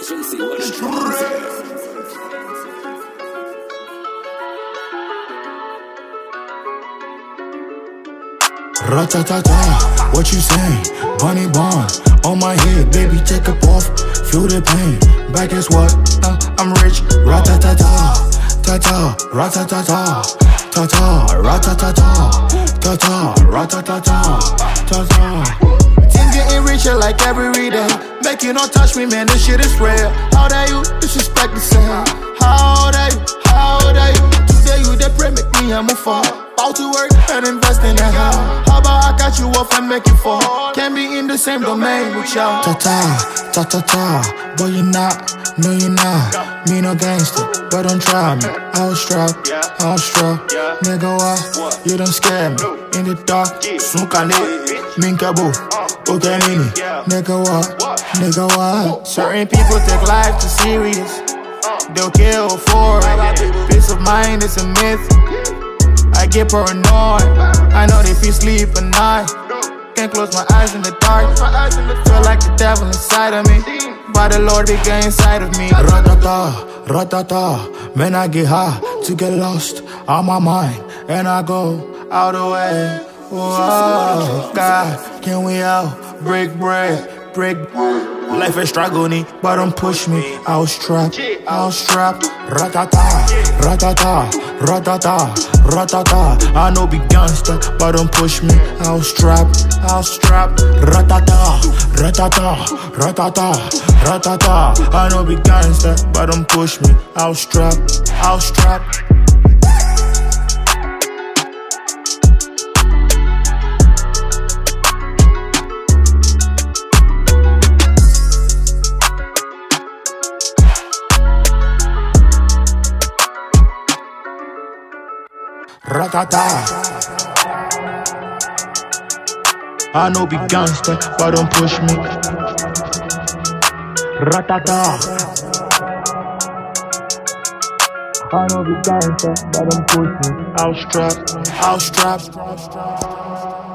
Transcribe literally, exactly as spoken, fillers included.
Ratatata, what you saying? Bunny Bond on my head, baby, take it off. Feel the pain, back is what? Uh, I'm rich. Ratatata, tata, ratatata, tata, ratatata, tata, ratatata, tata. Things getting richer like every day. Make you not touch me, man, this shit is rare. How dare you disrespect the same? How dare you? How dare you? Today you the pray, make me a move fall. Out to work and invest in the house. How about I catch you off and make you fall? Can't be in the same domain with y'all. Ta ta, ta ta ta, but you're not, no you're not. Me no gangster, but don't try me. I was strapped, I was strapped. Nigga what? You don't scare me. In the dark, sunkane, minkabu, okay mini. Nigga what? Nigga what? Certain people take life too serious. They'll kill for it. Peace of mind is a myth. I get paranoid. I know they feel sleep at night. Can't close my eyes in the dark. Feel like the devil inside of me, but the Lord be inside of me. Ratata, ratata. Man, I get high to get lost on my mind, and I go out the way. Whoa, God, can we out? Break bread, break bread. Life is struggling, but don't push me. I was trapped, I was trapped. Ratata, ratata, ratata, ratata. I know be gangster, but don't push me. I was trapped, I was trapped. Ratata, ratata, ratata, ratata. I know be gangster, but don't push me. I was trapped, I was trapped. Ratata. I know be gangster, but don't push me. Ratata. I know be gangster, but don't push me. I was trapped, I was trapped.